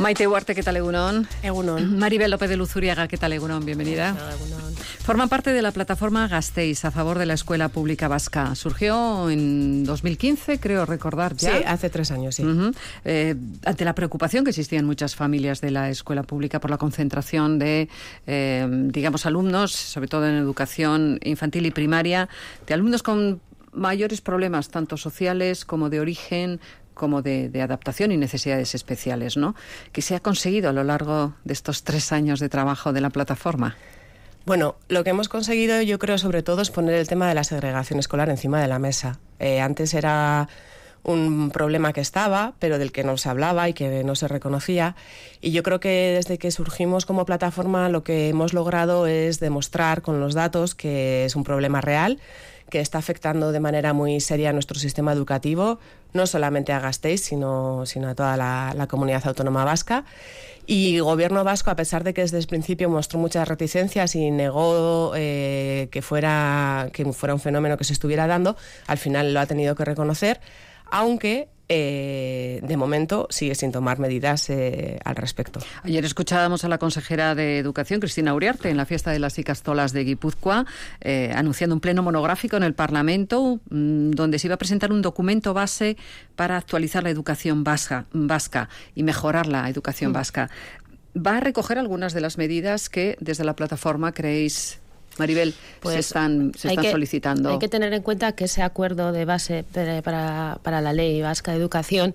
Maite Huarte, ¿qué tal, egunon? Egunon. Maribel López de Luzuriaga, ¿qué tal, egunon? Bienvenida. Egunon. Forman parte de la plataforma Gasteiz a favor de la escuela pública vasca. Surgió en 2015, creo recordar ya. Sí, hace 3 años, sí. Ante la preocupación que existía en muchas familias de la escuela pública por la concentración de, alumnos, sobre todo en educación infantil y primaria, de alumnos con mayores problemas, tanto sociales como de origen, como de adaptación y necesidades especiales, ¿no? ¿Qué se ha conseguido a lo largo de estos 3 años de trabajo de la plataforma? Bueno, lo que hemos conseguido, yo creo, sobre todo, es poner el tema de la segregación escolar encima de la mesa. Antes era un problema que estaba, pero del que no se hablaba y que no se reconocía. Y yo creo que desde que surgimos como plataforma lo que hemos logrado es demostrar con los datos que es un problema real, que está afectando de manera muy seria a nuestro sistema educativo, no solamente a Gasteiz, sino a toda la comunidad autónoma vasca. Y el Gobierno vasco, a pesar de que desde el principio mostró muchas reticencias y negó que fuera un fenómeno que se estuviera dando, al final lo ha tenido que reconocer, aunque de momento sigue sin tomar medidas al respecto. Ayer escuchábamos a la consejera de Educación, Cristina Uriarte, en la fiesta de las Ikastolas de Guipúzcoa, anunciando un pleno monográfico en el Parlamento, donde se iba a presentar un documento base para actualizar la educación vasca y mejorar la educación vasca. ¿Va a recoger algunas de las medidas que desde la plataforma creéis, Maribel, se están solicitando? Hay que tener en cuenta que ese acuerdo de base para la ley vasca de educación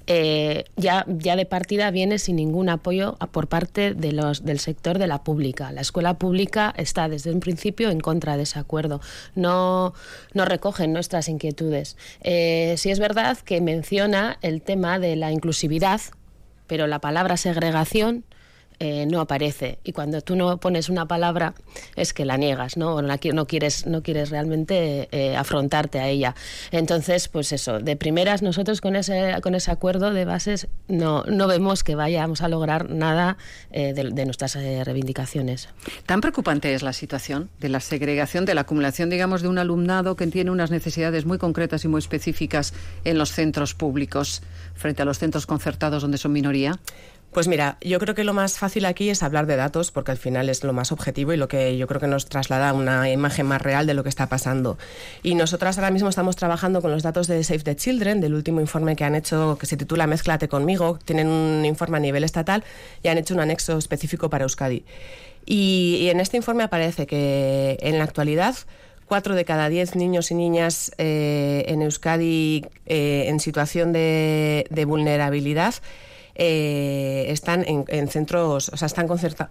ya de partida viene sin ningún apoyo por parte del sector de la pública. La escuela pública está desde un principio en contra de ese acuerdo. No recogen nuestras inquietudes. Sí es verdad que menciona el tema de la inclusividad, pero la palabra segregación no aparece, y cuando tú no pones una palabra es que la niegas, ¿no? O no quieres realmente afrontarte a ella. Entonces, pues eso, de primeras nosotros con ese acuerdo de bases no vemos que vayamos a lograr nada de nuestras reivindicaciones. ¿Tan preocupante es la situación de la segregación, de la acumulación, digamos, de un alumnado que tiene unas necesidades muy concretas y muy específicas en los centros públicos frente a los centros concertados donde son minoría? Pues mira, yo creo que lo más fácil aquí es hablar de datos, porque al final es lo más objetivo y lo que yo creo que nos traslada una imagen más real de lo que está pasando. Y nosotras ahora mismo estamos trabajando con los datos de Save the Children, del último informe que han hecho, que se titula Mézclate conmigo. Tienen un informe a nivel estatal y han hecho un anexo específico para Euskadi. Y en este informe aparece que en la actualidad 4 de cada 10 niños y niñas en Euskadi en situación de vulnerabilidad están en centros, o sea, están concentrados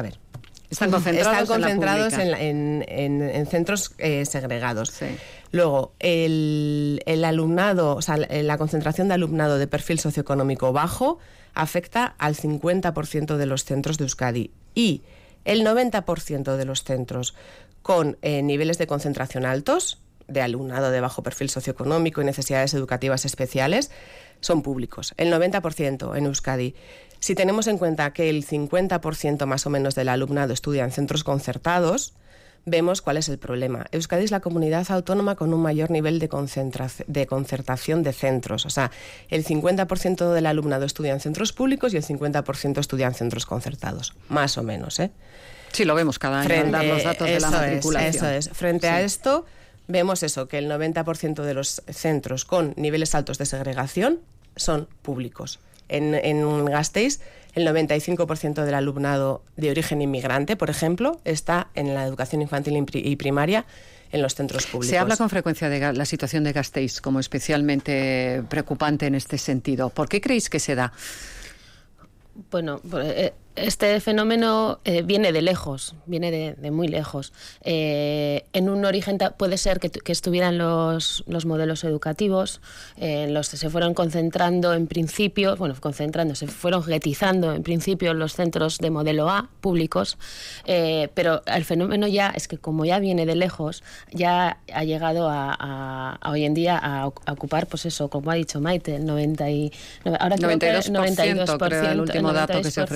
en centros segregados. Sí. Luego, el alumnado, o sea, la concentración de alumnado de perfil socioeconómico bajo afecta al 50% de los centros de Euskadi, y el 90% de los centros con niveles de concentración altos, de alumnado de bajo perfil socioeconómico y necesidades educativas especiales, son públicos. El 90% en Euskadi. Si tenemos en cuenta que el 50% más o menos del alumnado estudia en centros concertados, vemos cuál es el problema. Euskadi es la comunidad autónoma con un mayor nivel de concertación de centros. O sea, el 50% del alumnado estudia en centros públicos y el 50% estudia en centros concertados. Más o menos, ¿eh? Sí, lo vemos cada año al dar los datos de la matriculación. Eso es. Frente a esto, vemos eso, que el 90% de los centros con niveles altos de segregación son públicos. En Gasteiz, el 95% del alumnado de origen inmigrante, por ejemplo, está en la educación infantil y primaria en los centros públicos. Se habla con frecuencia de la situación de Gasteiz como especialmente preocupante en este sentido. ¿Por qué creéis que se da? Bueno, este fenómeno viene de lejos, viene de muy lejos. En un origen puede ser que estuvieran los modelos educativos, los que se fueron concentrando en principio, se fueron guetizando en principio los centros de modelo A, públicos, pero el fenómeno ya es que como ya viene de lejos, ya ha llegado a hoy en día a ocupar, pues eso, como ha dicho Maite, el 92%, creo, el último dato que se ofrecía. Es el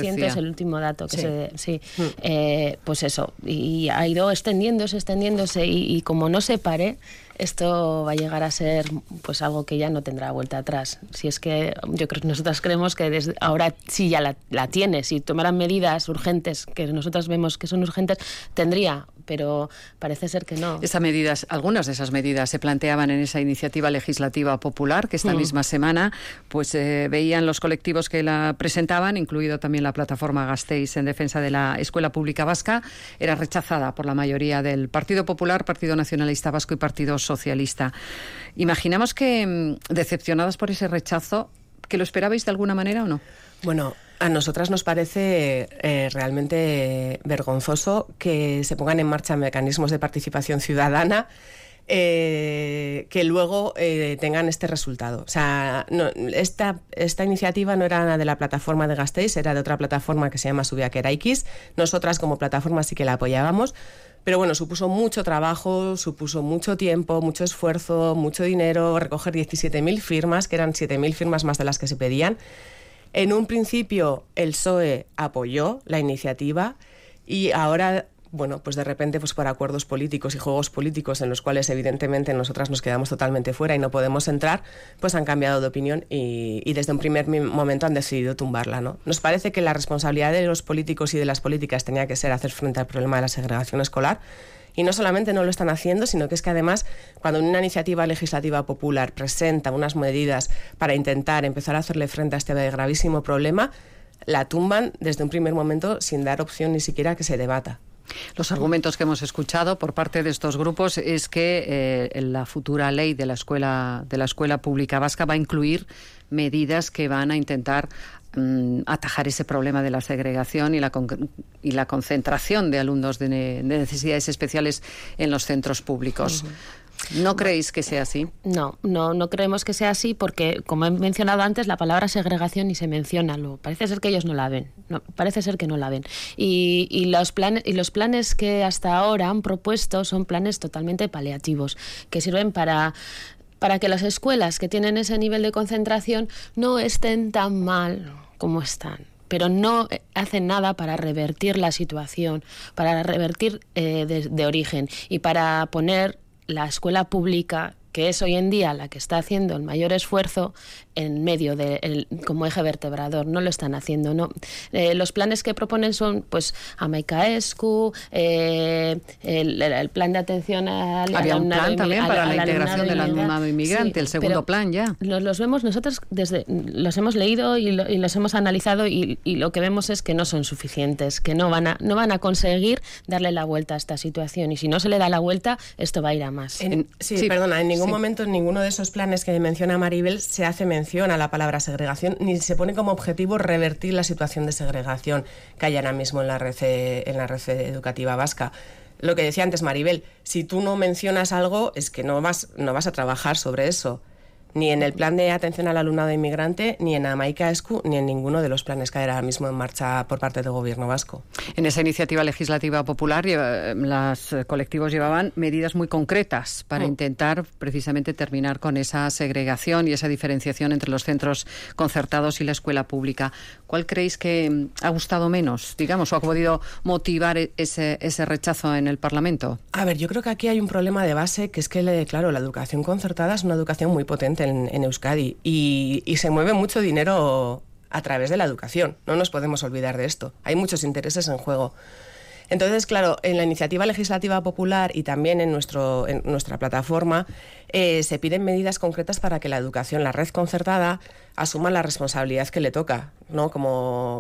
el último dato que pues eso, y ha ido extendiéndose y como no se pare, esto va a llegar a ser pues algo que ya no tendrá vuelta atrás. Si es que yo creo que nosotras creemos que desde ahora sí ya la tiene, si tomaran medidas urgentes, que nosotras vemos que son urgentes, tendría, pero parece ser que no. Algunas de esas medidas se planteaban en esa iniciativa legislativa popular que esta misma semana pues veían los colectivos que la presentaban, incluido también la plataforma Gasteiz en defensa de la escuela pública vasca, era rechazada por la mayoría del Partido Popular, Partido Nacionalista Vasco y Partido Socialista. Imaginamos que, decepcionadas por ese rechazo, ¿que lo esperabais de alguna manera o no? Bueno, a nosotras nos parece realmente vergonzoso que se pongan en marcha mecanismos de participación ciudadana que luego tengan este resultado. O sea, no, esta iniciativa no era de la plataforma de Gasteiz, era de otra plataforma que se llama Subiak Eraikiz. Nosotras como plataforma sí que la apoyábamos, pero bueno, supuso mucho trabajo, supuso mucho tiempo, mucho esfuerzo, mucho dinero, recoger 17.000 firmas, que eran 7.000 firmas más de las que se pedían. En un principio el PSOE apoyó la iniciativa y ahora, bueno, pues de repente pues por acuerdos políticos y juegos políticos en los cuales evidentemente nosotras nos quedamos totalmente fuera y no podemos entrar, pues han cambiado de opinión y desde un primer momento han decidido tumbarla, ¿no? Nos parece que la responsabilidad de los políticos y de las políticas tenía que ser hacer frente al problema de la segregación escolar. Y no solamente no lo están haciendo, sino que es que además, cuando una iniciativa legislativa popular presenta unas medidas para intentar empezar a hacerle frente a este gravísimo problema, la tumban desde un primer momento sin dar opción ni siquiera a que se debata. Los argumentos que hemos escuchado por parte de estos grupos es que la futura ley de la escuela pública vasca va a incluir medidas que van a intentar atajar ese problema de la segregación y la concentración de alumnos de necesidades especiales en los centros públicos. ¿No creéis que sea así? No creemos que sea así porque, como he mencionado antes, la palabra segregación ni se menciona. Parece ser que ellos no la ven. Parece ser que no la ven. Y los planes que hasta ahora han propuesto son planes totalmente paliativos, que sirven para que las escuelas que tienen ese nivel de concentración no estén tan mal como están, pero no hacen nada para revertir la situación, para revertir de origen y para poner la escuela pública, que es hoy en día la que está haciendo el mayor esfuerzo, en medio como eje vertebrador. No lo están haciendo, ¿no? Los planes que proponen son, pues, Hamaika Esku, el plan de atención al alumnado. Había un plan también para la integración del alumnado inmigrante, sí, el segundo plan ya. Los vemos nosotros, los hemos leído y los hemos analizado y lo que vemos es que no son suficientes, que no van a conseguir darle la vuelta a esta situación. Y si no se le da la vuelta, esto va a ir a más. Perdona, en ningún momento, en ninguno de esos planes que menciona Maribel, se hace mención a la palabra segregación, ni se pone como objetivo revertir la situación de segregación que hay ahora mismo en la red educativa vasca. Lo que decía antes Maribel, si tú no mencionas algo, es que no vas a trabajar sobre eso. Ni en el plan de atención al alumnado inmigrante, ni en Hamaika Esku, ni en ninguno de los planes que hay ahora mismo en marcha por parte del Gobierno vasco. En esa iniciativa legislativa popular, los colectivos llevaban medidas muy concretas para intentar precisamente terminar con esa segregación y esa diferenciación entre los centros concertados y la escuela pública. ¿Cuál creéis que ha gustado menos, digamos, o ha podido motivar ese rechazo en el Parlamento? A ver, yo creo que aquí hay un problema de base, que es que, la educación concertada es una educación muy potente en Euskadi y se mueve mucho dinero a través de la educación. No nos podemos olvidar de esto. Hay muchos intereses en juego. Entonces, claro, en la iniciativa legislativa popular y también en nuestra plataforma se piden medidas concretas para que la educación, la red concertada, asuma la responsabilidad que le toca, ¿no? Como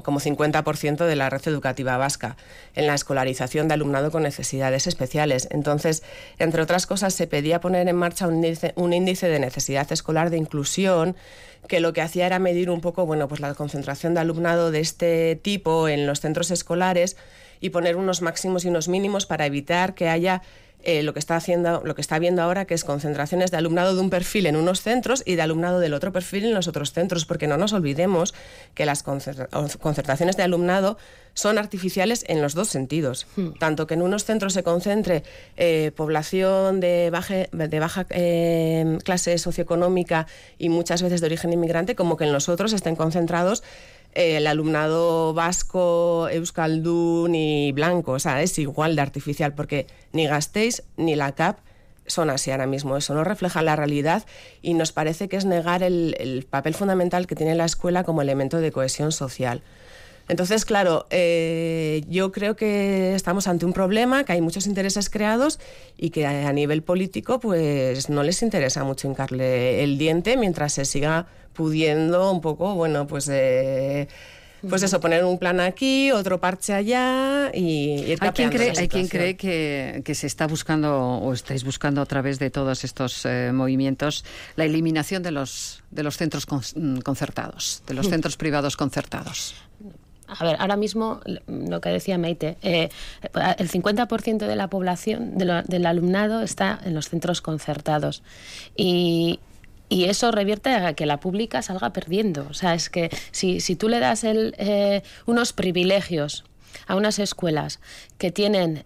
50% de la red educativa vasca en la escolarización de alumnado con necesidades especiales. Entonces, entre otras cosas, se pedía poner en marcha un índice de necesidad escolar de inclusión que lo que hacía era medir un poco, pues la concentración de alumnado de este tipo en los centros escolares y poner unos máximos y unos mínimos para evitar que haya lo que está viendo ahora, que es concentraciones de alumnado de un perfil en unos centros y de alumnado del otro perfil en los otros centros, porque no nos olvidemos que las concentraciones de alumnado son artificiales en los dos sentidos, tanto que en unos centros se concentre población de baja clase socioeconómica y muchas veces de origen inmigrante, como que en los otros estén concentrados el alumnado vasco, euskaldun y blanco, o sea, es igual de artificial, porque ni Gasteiz ni la CAP son así ahora mismo. Eso no refleja la realidad y nos parece que es negar el papel fundamental que tiene la escuela como elemento de cohesión social. Entonces, claro, yo creo que estamos ante un problema, que hay muchos intereses creados y que a nivel político pues no les interesa mucho hincarle el diente mientras se siga pudiendo un poco, bueno, pues eso, poner un plan aquí, otro parche allá y ir capeando. Hay quien cree que se está buscando o estáis buscando a través de todos estos movimientos la eliminación de los centros concertados, de los centros privados concertados. A ver, ahora mismo, lo que decía Maite, el 50% de la población, del alumnado, está en los centros concertados. Y eso revierte a que la pública salga perdiendo. O sea, es que si tú le das unos privilegios a unas escuelas que tienen...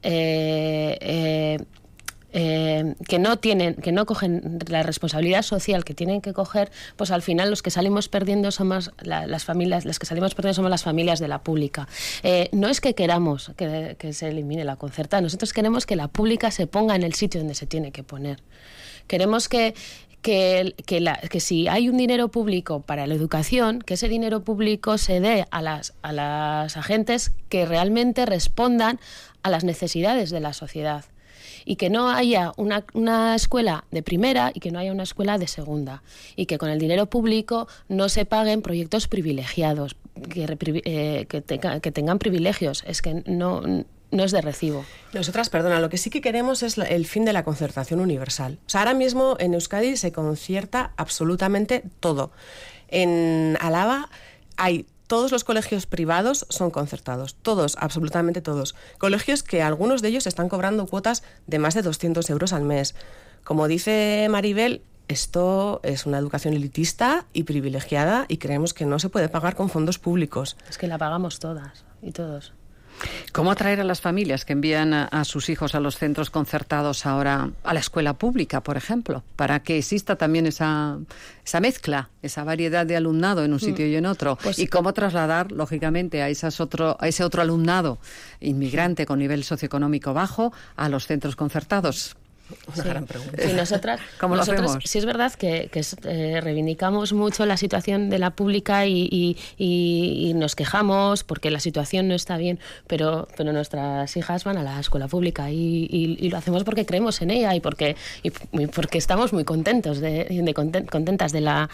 que no cogen la responsabilidad social que tienen que coger, pues al final los que salimos perdiendo somos las familias, las que salimos perdiendo somos las familias de la pública. No es que queramos que se elimine la concertada, nosotros queremos que la pública se ponga en el sitio donde se tiene que poner. Queremos que si hay un dinero público para la educación, que ese dinero público se dé a las agentes que realmente respondan a las necesidades de la sociedad. Y que no haya una escuela de primera y que no haya una escuela de segunda. Y que con el dinero público no se paguen proyectos privilegiados, que tengan privilegios. Es que no es de recibo. Nosotras, perdona, lo que sí que queremos es el fin de la concertación universal. O sea, ahora mismo en Euskadi se concierta absolutamente todo. En Álava todos los colegios privados son concertados, todos, absolutamente todos. Colegios que algunos de ellos están cobrando cuotas de más de 200 euros al mes. Como dice Maribel, esto es una educación elitista y privilegiada y creemos que no se puede pagar con fondos públicos. Es que la pagamos todas y todos. ¿Cómo atraer a las familias que envían a sus hijos a los centros concertados ahora a la escuela pública, por ejemplo, para que exista también esa mezcla, esa variedad de alumnado en un sitio y en otro? Pues, y cómo trasladar, lógicamente, a ese otro alumnado inmigrante con nivel socioeconómico bajo a los centros concertados. Una gran pregunta. Sí, nosotras sí es verdad que reivindicamos mucho la situación de la pública y nos quejamos porque la situación no está bien, pero nuestras hijas van a la escuela pública y lo hacemos porque creemos en ella y porque estamos muy contentas de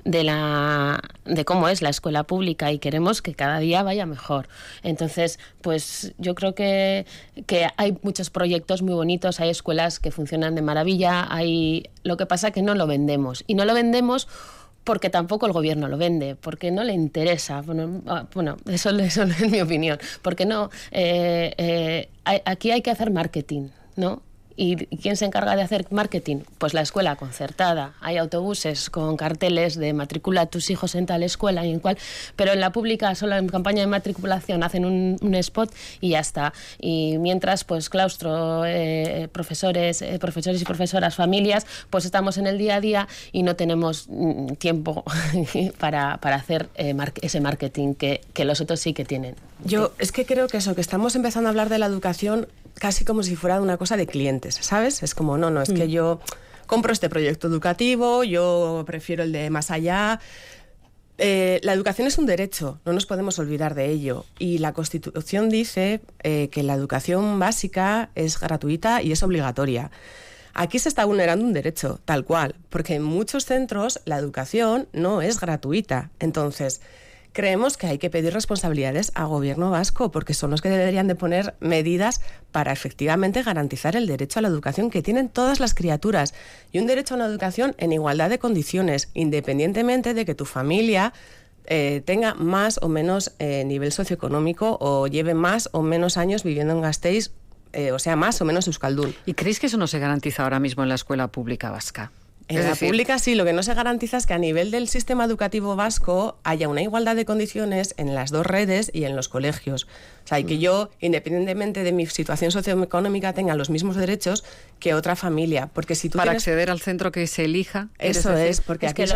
cómo es la escuela pública y queremos que cada día vaya mejor. Entonces, pues yo creo que hay muchos proyectos muy bonitos, hay escuelas que funcionan de maravilla, lo que pasa es que no lo vendemos. Y no lo vendemos porque tampoco el gobierno lo vende, porque no le interesa. Bueno, eso es mi opinión. Porque no, aquí hay que hacer marketing, ¿no? ¿Y quién se encarga de hacer marketing? Pues la escuela concertada. Hay autobuses con carteles de matricula a tus hijos en tal escuela y en cual, pero en la pública solo en campaña de matriculación hacen un spot y ya está. Y mientras, pues claustro, profesores y profesoras, familias, pues estamos en el día a día y no tenemos tiempo para hacer ese marketing que los otros sí que tienen. Yo es que creo que que estamos empezando a hablar de la educación casi como si fuera una cosa de clientes, ¿sabes? Es como, no, es que yo compro este proyecto educativo, yo prefiero el de más allá. La educación es un derecho, no nos podemos olvidar de ello. Y la Constitución dice que la educación básica es gratuita y es obligatoria. Aquí se está vulnerando un derecho, tal cual, porque en muchos centros la educación no es gratuita. Entonces, creemos que hay que pedir responsabilidades al gobierno vasco porque son los que deberían de poner medidas para efectivamente garantizar el derecho a la educación que tienen todas las criaturas y un derecho a una educación en igualdad de condiciones, independientemente de que tu familia tenga más o menos nivel socioeconómico o lleve más o menos años viviendo en Gasteiz, o sea, más o menos euskaldun. ¿Y creéis que eso no se garantiza ahora mismo en la escuela pública vasca? En la pública sí, lo que no se garantiza es que a nivel del sistema educativo vasco haya una igualdad de condiciones en las dos redes y en los colegios. O sea, y que yo, independientemente de mi situación socioeconómica, tenga los mismos derechos que otra familia. Porque si tú acceder al centro que se elija. Eso es, porque aquí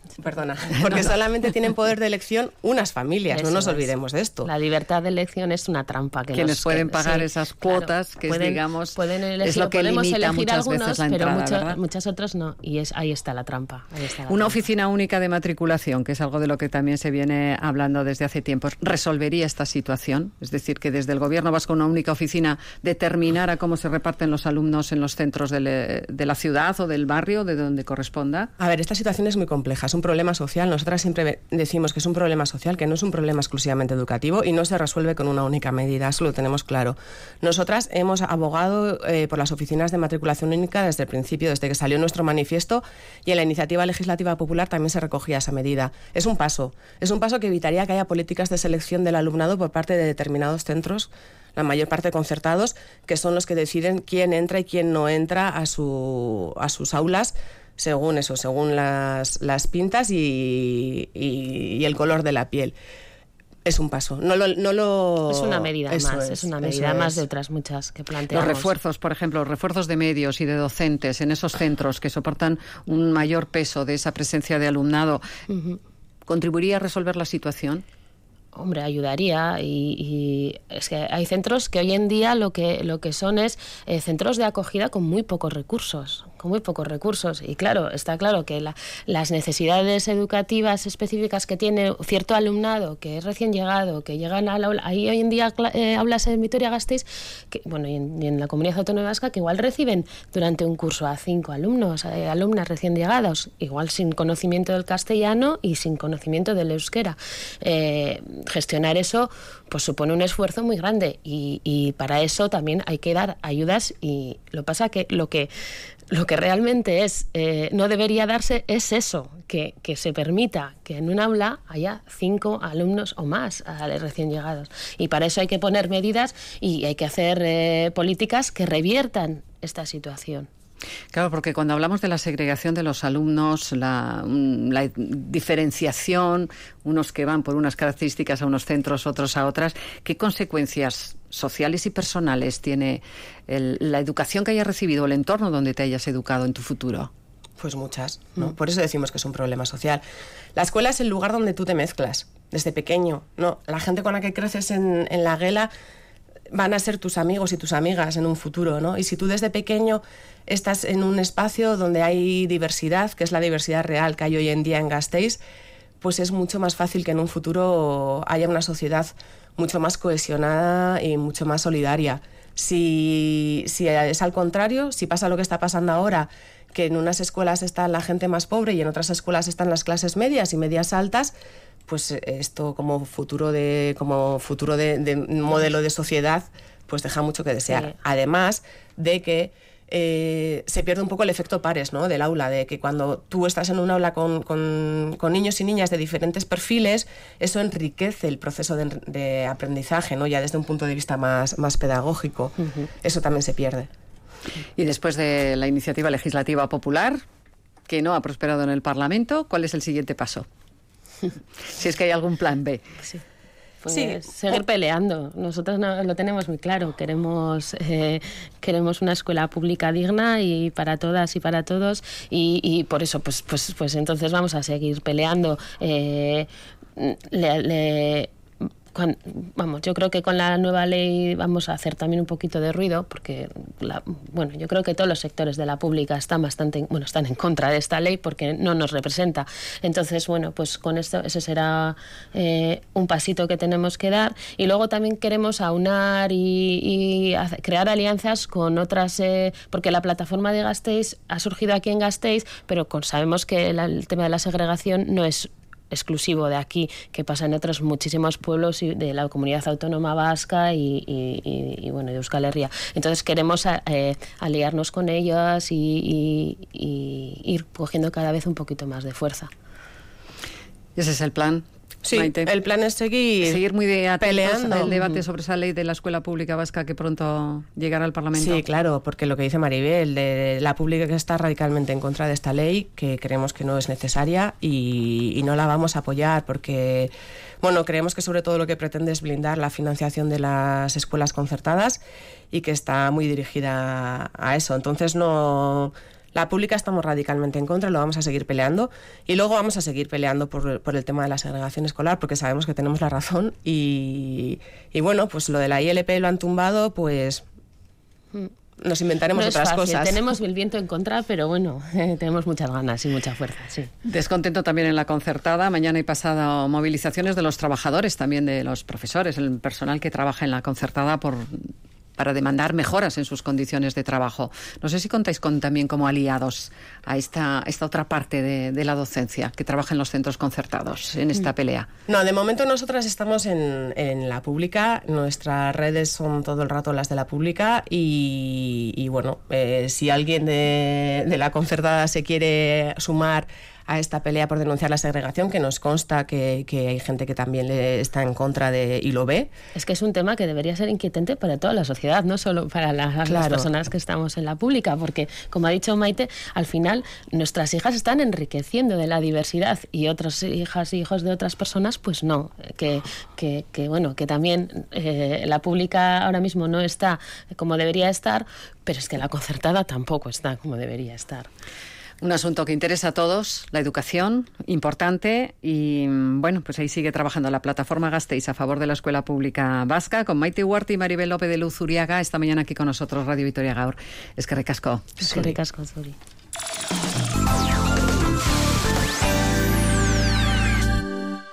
Perdona, porque solamente tienen poder de elección unas familias, no nos olvidemos de esto. La libertad de elección es una trampa. Quienes pueden pagar esas cuotas, que pueden, digamos, elegir, es lo que limita muchas veces la entrada, pero muchas otras no, y ahí está la trampa. Una oficina única de matriculación, que es algo de lo que también se viene hablando desde hace tiempo, ¿resolvería esta situación? Es decir, que desde el Gobierno vasco una única oficina determinara cómo se reparten los alumnos en los centros de la ciudad o del barrio, de donde corresponda. A ver, esta situación es muy compleja, es un problema social. Nosotras siempre decimos que es un problema social, que no es un problema exclusivamente educativo y no se resuelve con una única medida, eso lo tenemos claro. Nosotras hemos abogado por las oficinas de matriculación única desde el principio, desde que salió nuestro manifiesto, y en la iniciativa legislativa popular también se recogía esa medida. Es un paso que evitaría que haya políticas de selección del alumnado por parte de determinados centros, la mayor parte concertados, que son los que deciden quién entra y quién no entra a sus aulas, según las pintas y el color de la piel. Es un paso. Es una medida más, es una medida más de otras muchas que planteamos. Los refuerzos, por ejemplo, los refuerzos de medios y de docentes en esos centros que soportan un mayor peso de esa presencia de alumnado, ¿contribuiría a resolver la situación? Hombre, ayudaría, y es que hay centros que hoy en día lo que son es centros de acogida con muy pocos recursos, y claro, está claro que las necesidades educativas específicas que tiene cierto alumnado que es recién llegado, que llegan al aula, hay hoy en día aulas en Vitoria-Gasteiz, y en la Comunidad Autónoma Vasca, que igual reciben durante un curso a 5 alumnos, alumnas recién llegados, igual sin conocimiento del castellano y sin conocimiento del euskera. Gestionar eso pues supone un esfuerzo muy grande, y para eso también hay que dar ayudas, y lo pasa que lo que realmente no debería darse es eso, que se permita que en un aula haya 5 alumnos o más recién llegados, y para eso hay que poner medidas y hay que hacer políticas que reviertan esta situación. Claro, porque cuando hablamos de la segregación de los alumnos, la diferenciación, unos que van por unas características a unos centros, otros a otras, ¿qué consecuencias sociales y personales tiene la educación que hayas recibido, el entorno donde te hayas educado en tu futuro? Pues muchas, ¿no? Por eso decimos que es un problema social. La escuela es el lugar donde tú te mezclas, desde pequeño, ¿no? La gente con la que creces en la guela van a ser tus amigos y tus amigas en un futuro, ¿no? Y si tú desde pequeño estás en un espacio donde hay diversidad, que es la diversidad real que hay hoy en día en Gasteiz, pues es mucho más fácil que en un futuro haya una sociedad mucho más cohesionada y mucho más solidaria. Si es al contrario, si pasa lo que está pasando ahora, que en unas escuelas está la gente más pobre y en otras escuelas están las clases medias y medias altas, pues esto como futuro de modelo de sociedad, pues deja mucho que desear. Sí. Además de que se pierde un poco el efecto pares, ¿no?, del aula, de que cuando tú estás en un aula con niños y niñas de diferentes perfiles, eso enriquece el proceso de aprendizaje, ¿no?, ya desde un punto de vista más pedagógico. Eso también se pierde. Y después de la iniciativa legislativa popular, que no ha prosperado en el Parlamento, ¿cuál es el siguiente paso? Si es que hay algún plan B. Sí. Pues seguir peleando. Nosotros lo tenemos muy claro. Queremos una escuela pública digna y para todas y para todos, y por eso pues entonces vamos a seguir peleando. Yo creo que con la nueva ley vamos a hacer también un poquito de ruido, porque yo creo que todos los sectores de la pública están en contra de esta ley porque no nos representa. Entonces, pues con esto ese será un pasito que tenemos que dar, y luego también queremos aunar y crear alianzas con otras, porque la plataforma de Gasteiz ha surgido aquí en Gasteiz, pero sabemos que el tema de la segregación no es exclusivo de aquí, que pasa en otros muchísimos pueblos de la Comunidad Autónoma Vasca y de Euskal Herria. Entonces queremos aliarnos con ellas y ir cogiendo cada vez un poquito más de fuerza. Ese es el plan. Sí, Maite. El plan es seguir muy peleando el debate sobre esa ley de la escuela pública vasca que pronto llegará al Parlamento. Sí, claro, porque lo que dice Maribel, de la pública que está radicalmente en contra de esta ley, que creemos que no es necesaria y no la vamos a apoyar porque, creemos que sobre todo lo que pretende es blindar la financiación de las escuelas concertadas y que está muy dirigida a eso. Entonces La pública estamos radicalmente en contra, lo vamos a seguir peleando y luego vamos a seguir peleando por el tema de la segregación escolar porque sabemos que tenemos la razón y bueno, pues lo de la ILP lo han tumbado, pues nos inventaremos otras cosas. Tenemos el viento en contra, pero bueno, tenemos muchas ganas y mucha fuerza, sí. Descontento también en la concertada. Mañana y pasado movilizaciones de los trabajadores, también de los profesores, el personal que trabaja en la concertada para demandar mejoras en sus condiciones de trabajo. No sé si contáis también como aliados a esta otra parte de la docencia que trabaja en los centros concertados en esta pelea. No, de momento nosotras estamos en la pública, nuestras redes son todo el rato las de la pública y bueno, si alguien de la concertada se quiere sumar a esta pelea por denunciar la segregación, que nos consta que hay gente que también está en contra y lo ve. Es que es un tema que debería ser inquietante para toda la sociedad, no solo para las personas que estamos en la pública, porque, como ha dicho Maite, al final nuestras hijas están enriqueciendo de la diversidad y otras hijas y hijos de otras personas, pues no. Que también la pública ahora mismo no está como debería estar, pero es que la concertada tampoco está como debería estar. Un asunto que interesa a todos, la educación, importante, y bueno, pues ahí sigue trabajando la plataforma Gasteiz a favor de la escuela pública vasca, con Maite Ugarte y Maribel López de Luz Uriaga, esta mañana aquí con nosotros, Radio Vitoria Gaur. Eskerrik asko. Eskerrik asko, Zuri.